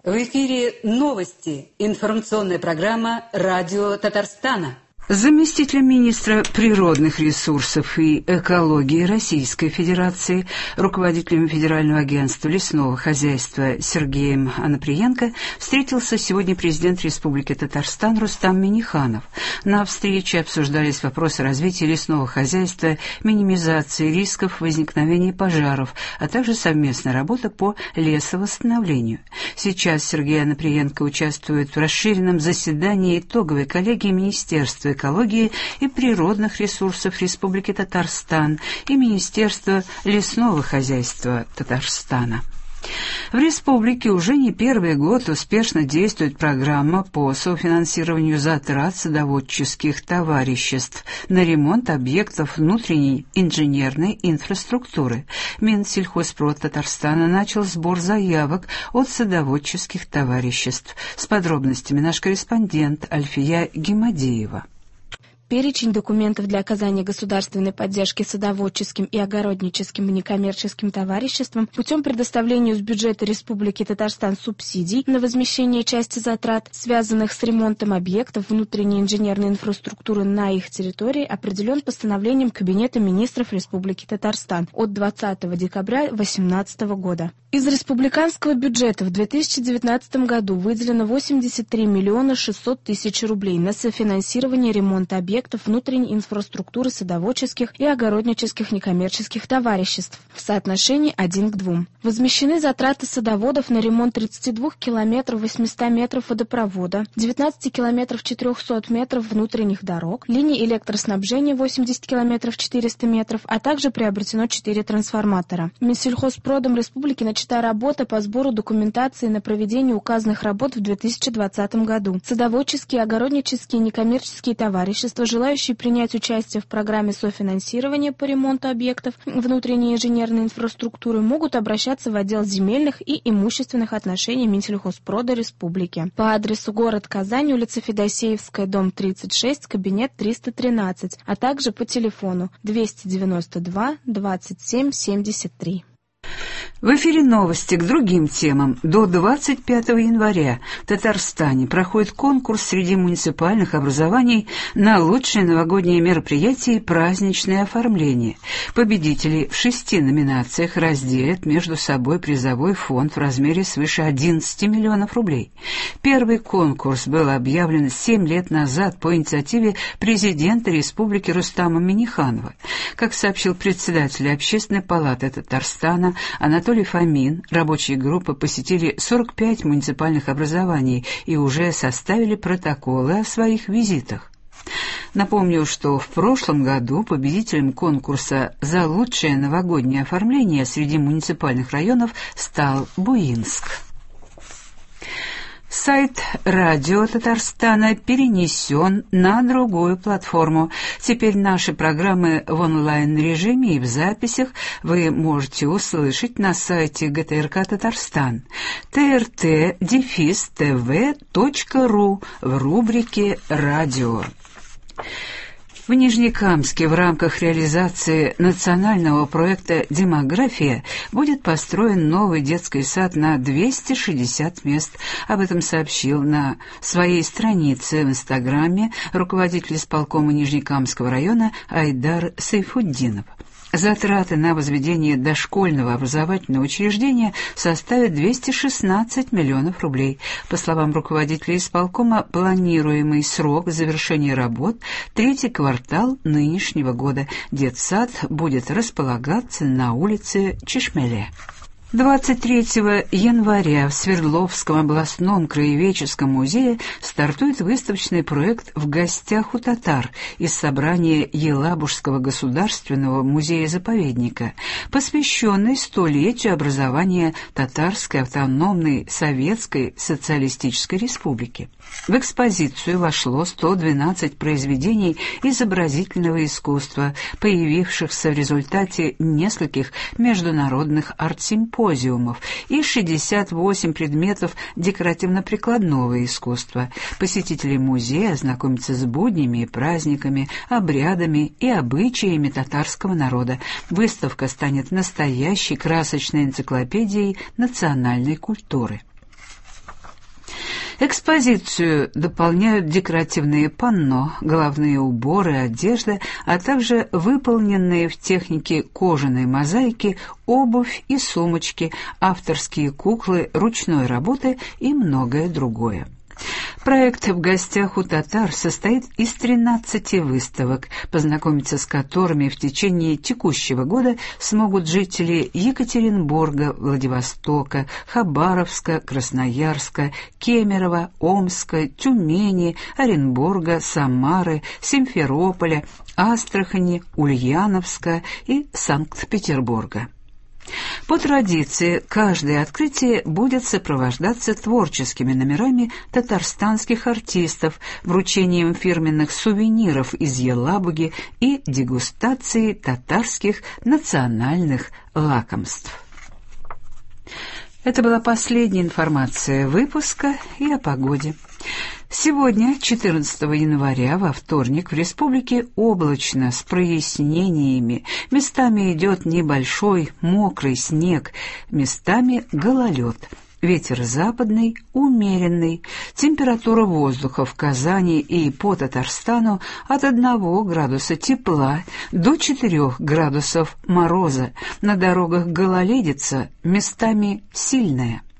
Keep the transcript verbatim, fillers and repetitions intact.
В эфире новости. Информационная программа «Радио Татарстана». Заместителем министра природных ресурсов и экологии Российской Федерации, руководителем Федерального агентства лесного хозяйства Сергеем Анаприенко встретился сегодня президент Республики Татарстан Рустам Минниханов. На встрече обсуждались вопросы развития лесного хозяйства, минимизации рисков возникновения пожаров, а также совместная работа по лесовосстановлению. Сейчас Сергей Анаприенко участвует в расширенном заседании итоговой коллегии Министерства экологии и природных ресурсов Республики Татарстан и Министерства лесного хозяйства Татарстана. В республике уже не первый год успешно действует программа по софинансированию затрат садоводческих товариществ на ремонт объектов внутренней инженерной инфраструктуры. Минсельхозпрод Татарстана начал сбор заявок от садоводческих товариществ. С подробностями наш корреспондент Альфия Гимадеева. Перечень документов для оказания государственной поддержки садоводческим и огородническим некоммерческим товариществам путем предоставления из бюджета Республики Татарстан субсидий на возмещение части затрат, связанных с ремонтом объектов внутренней инженерной инфраструктуры на их территории, определен постановлением Кабинета министров Республики Татарстан от двадцатого декабря две тысячи восемнадцатого года. Из республиканского бюджета в две тысячи девятнадцатом году выделено восемьдесят три миллиона шестьсот тысяч рублей на софинансирование ремонта объектов внутренней инфраструктуры садоводческих и огороднических некоммерческих товариществ в соотношении один к двум. Возмещены затраты садоводов на ремонт тридцати двух километров восьмисот метров водопровода, девятнадцати километров четырехсот метров внутренних дорог, линий электроснабжения восемьдесят километров четыреста метров, а также приобретено четыре трансформатора. Минсельхозпродом республики начата работа по сбору документации на проведение указанных работ в две тысячи двадцатом году. Садоводческие, огороднические и некоммерческие товарищества, желающие принять участие в программе софинансирования по ремонту объектов внутренней инженерной инфраструктуры, могут обращаться в отдел земельных и имущественных отношений Минсельхозпрода республики по адресу город Казань, улица Федосеевская, дом тридцать шесть, кабинет триста тринадцать, а также по телефону двести девяносто два двадцать семь семьдесят три. В эфире новости к другим темам. До двадцать пятого января в Татарстане проходит конкурс среди муниципальных образований на лучшие новогодние мероприятия и праздничное оформление. Победителей в шести номинациях разделят между собой призовой фонд в размере свыше одиннадцати миллионов рублей. Первый конкурс был объявлен семь лет назад по инициативе президента республики Рустама Минниханова. Как сообщил председатель Общественной палаты Татарстана Анатолий Анатолий Фомин, рабочие группы посетили сорок пять муниципальных образований и уже составили протоколы о своих визитах. Напомню, что в прошлом году победителем конкурса за лучшее новогоднее оформление среди муниципальных районов стал Буинск. Сайт «Радио Татарстана» перенесен на другую платформу. Теперь наши программы в онлайн-режиме и в записях вы можете услышать на сайте гэ тэ эр ка Татарстан тэ эр тэ дефис тэ вэ точка ру в рубрике «Радио». В Нижнекамске в рамках реализации национального проекта «Демография» будет построен новый детский сад на двести шестьдесят мест. Об этом сообщил на своей странице в Инстаграме руководитель исполкома Нижнекамского района Айдар Сайфуддинов. Затраты на возведение дошкольного образовательного учреждения составят двести шестнадцать миллионов рублей. По словам руководителя исполкома, планируемый срок завершения работ – третий квартал нынешнего года. Детсад будет располагаться на улице Чешмеле. двадцать третьего января в Свердловском областном краеведческом музее стартует выставочный проект «В гостях у татар» из собрания Елабужского государственного музея-заповедника, посвященный столетию образования Татарской автономной Советской Социалистической Республики. В экспозицию вошло сто двенадцать произведений изобразительного искусства, появившихся в результате нескольких международных арт-симпозиумов, и шестьдесят восемь предметов декоративно-прикладного искусства. Посетители музея ознакомятся с буднями и праздниками, обрядами и обычаями татарского народа. Выставка станет настоящей красочной энциклопедией национальной культуры. Экспозицию дополняют декоративные панно, головные уборы, одежда, а также выполненные в технике кожаной мозаики обувь и сумочки, авторские куклы ручной работы и многое другое. Проект «В гостях у татар» состоит из тринадцати выставок, познакомиться с которыми в течение текущего года смогут жители Екатеринбурга, Владивостока, Хабаровска, Красноярска, Кемерово, Омска, Тюмени, Оренбурга, Самары, Симферополя, Астрахани, Ульяновска и Санкт-Петербурга. По традиции, каждое открытие будет сопровождаться творческими номерами татарстанских артистов, вручением фирменных сувениров из Елабуги и дегустацией татарских национальных лакомств. Это была последняя информация выпуска и о погоде. Сегодня, четырнадцатого января, во вторник, в республике облачно, с прояснениями. Местами идет небольшой мокрый снег, местами гололед. Ветер западный, умеренный. Температура воздуха в Казани и по Татарстану от одного градуса тепла до четырёх градусов мороза. На дорогах гололедица, местами сильная.